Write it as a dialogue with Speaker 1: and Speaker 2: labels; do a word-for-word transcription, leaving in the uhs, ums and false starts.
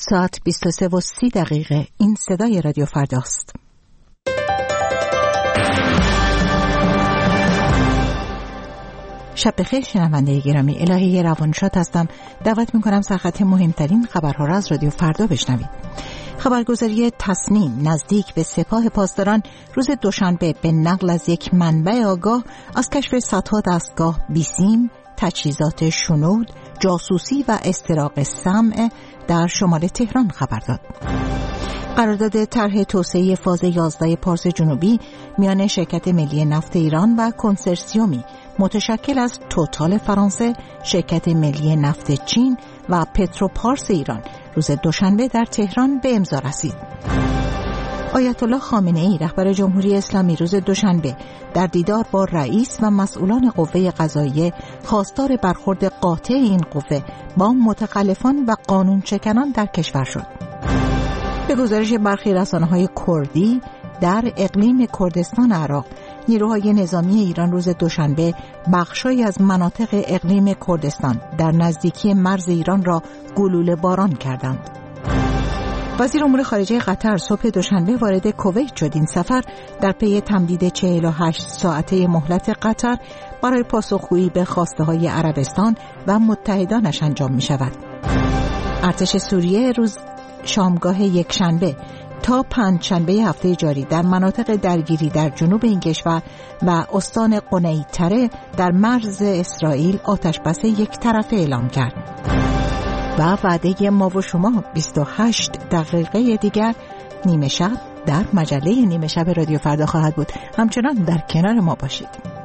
Speaker 1: ساعت بیست و سه و سی دقیقه. این صدای رادیو فرداست. شب بخیر شنونده گرامی، الهی روانشاد هستم. دعوت میکنم سرخط مهمترین خبرها را از رادیو فردا بشنوید. خبرگزاری تصنیم نزدیک به سپاه پاسداران روز دوشنبه به نقل از یک منبع آگاه از کشف صدها دستگاه بیسیم، تجهیزات شنود، جاسوسی و استراق سمع در شمال تهران خبر داد. قرارداد طرح توسعه فاز یازده پارس جنوبی میان شرکت ملی نفت ایران و کنسرسیومی متشکل از توتال فرانسه، شرکت ملی نفت چین و پتروپارس ایران روز دوشنبه در تهران به امضا رسید. آیت الله خامنه ای رهبر جمهوری اسلامی روز دوشنبه در دیدار با رئیس و مسئولان قوه قضاییه خواستار برخورد قاطع این قوه با متخلفان و قانونشکنان در کشور شد. به گزارش برخی رسانه‌های کردی در اقلیم کردستان عراق، نیروهای نظامی ایران روز دوشنبه بخشی از مناطق اقلیم کردستان در نزدیکی مرز ایران را گلوله باران کردند. وزیر امور خارجه قطر صبح دوشنبه وارد کویت شد. این سفر در پی تمدید چهل و هشت ساعته مهلت قطر برای پاسخگویی به خواسته‌های عربستان و متحدانش انجام می شود. ارتش سوریه روز شامگاه یک شنبه تا پنج شنبه هفته جاری در مناطق درگیری در جنوب این کشور و استان قنیطره در مرز اسرائیل آتش بس یک طرفه اعلام کرد. و وعده ما و شما بیست و هشت دقیقه دیگر نیمه شب در مجله نیمه شب رادیو فردا خواهد بود. همچنان در کنار ما باشید.